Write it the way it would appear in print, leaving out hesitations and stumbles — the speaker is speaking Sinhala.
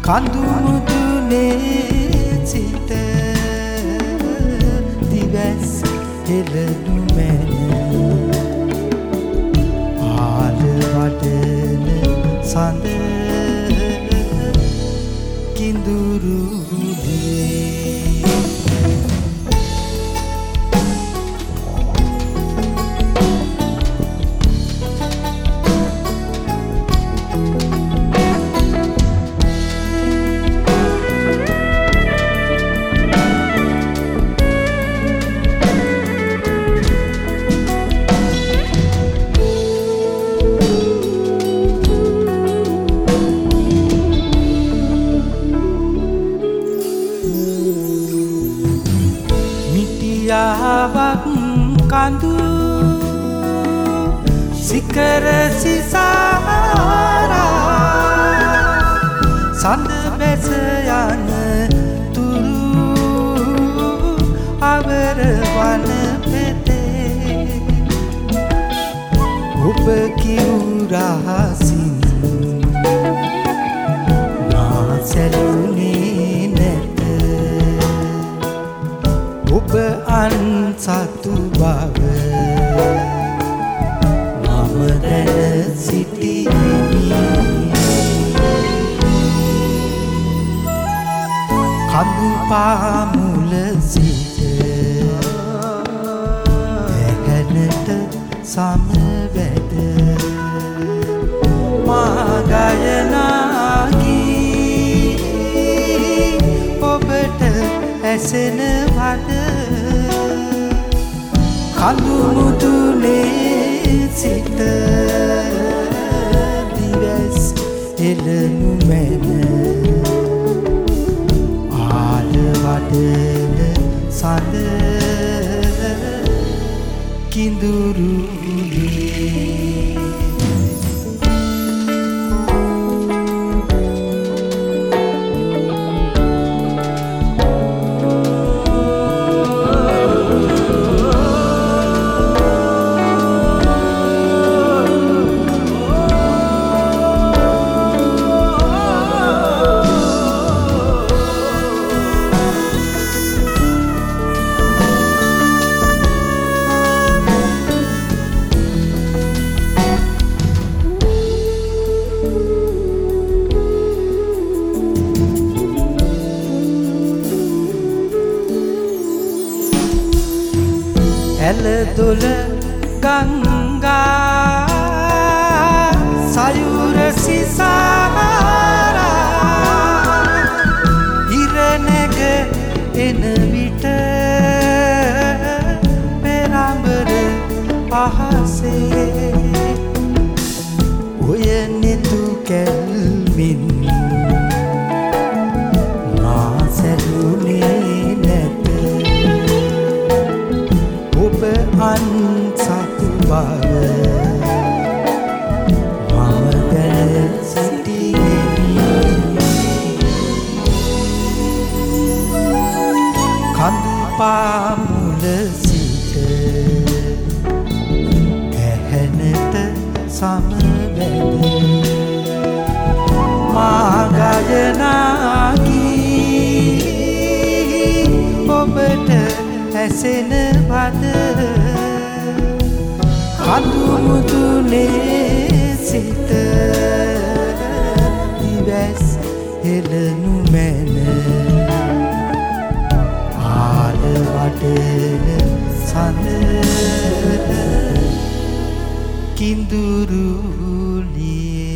කඳු මුදුනේ සිට දිවැස් හෙළනු මැන ආල වඩන සඳ කිඳුරුනේ යාවක් කඳු සිකර සිසාරා සඳ බැස යන තුරු අවර වන පෙතේ ඔබ කිවුරහසින් මා සැලුනේ නැත ඔබ අන්සතු බව මම දැන සිටිමි කඳු පාමුල සිට ඇහැනට සමවැද මා ගයනා ගී ඔබට ඇසෙන වද කඳු මුදුනේ සිට දිවැස් හෙළනු මැන ආල වඩන සඳ කිඳුරුනේ ඇලදොල ගංගා සයුර සිසාරා ඉරනැග එන විට පෙරඹර අහසේ ඔය නෙතු කැල්මින් මා සැලුනේ නැත ඔබ අන්සතු බව මම දැන සිටිමි කඳු පාමුල සිට ඇහැනට සමවැද මා ගයනා ගී ඔබට ඇසෙන වද කඳු මුදුනේ සිට දිවැස් හෙළනු මැන ආල වඩන සඳ කිඳුරුනේ